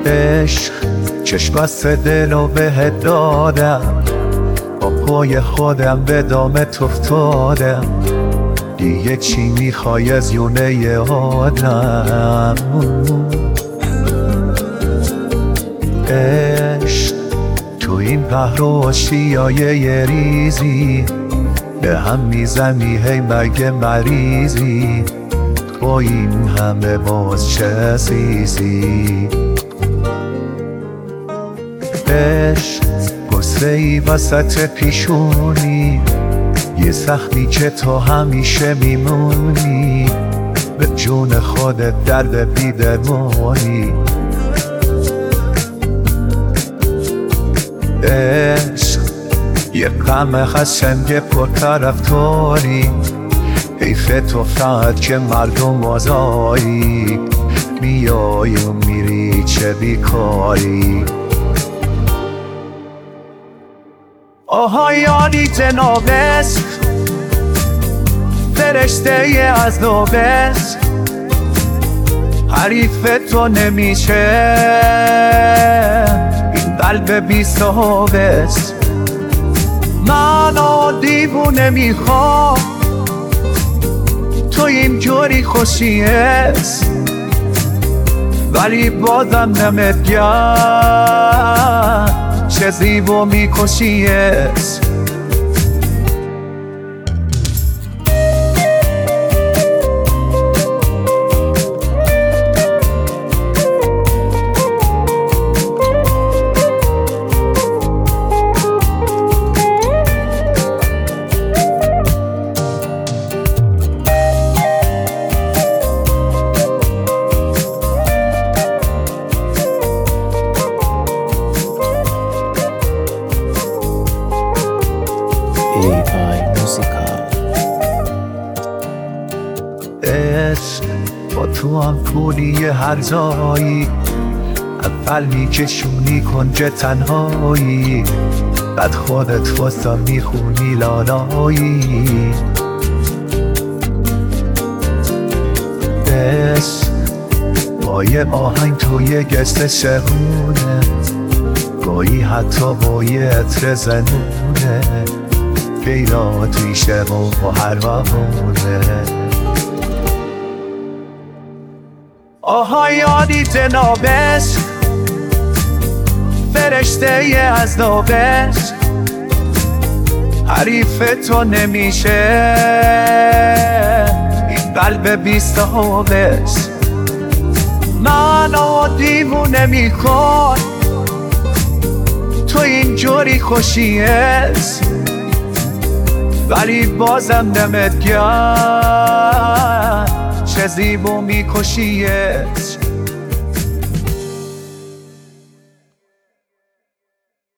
عشق چشم بست دلو بهت دادم، با پای خودم به دامت افتادم، دیگه چی میخوای از یونه آدم؟ عشق تو این قهر و آشیای ریزی، به هم میزنی هی مگه مریضی؟ با این همه باز چه عزیزی؟ عشق گسله‌ای وسط پیشونی، یه زخمی که تو همیشه میمونی، به جون خودت درد بیدرمانی. عشق یه غم خشنگ پر طرفداری، حیف تو فقط که مردم آزاری، میای و میری چه بیکاری. آهایانی جنابش، فرشته از نوبش، حریف تو نمیشه این قلب بی صاحبش. من دیوونه میخوام تو اینجوری خوشیست، ولی بازم نمیگم چه زیبا میکشیست. عشق با تو هم پولی هر جایی، اول میکشونی کنج تنهایی، بعد خودت واسه میخونی لالایی. عشق با یه آهنگ توی گشت شهونه، گاهی حتی با یه عطر زنونه، پیدا توی شب و هر وامونه. آهایانی جنابش، فرشته از نوبش، حریف تو نمیشه این قلب بی صاحبش. منو دیوونه میکن تو اینجوری خوشیست، ولی بازم نمیگم چه زیبا میکشیست.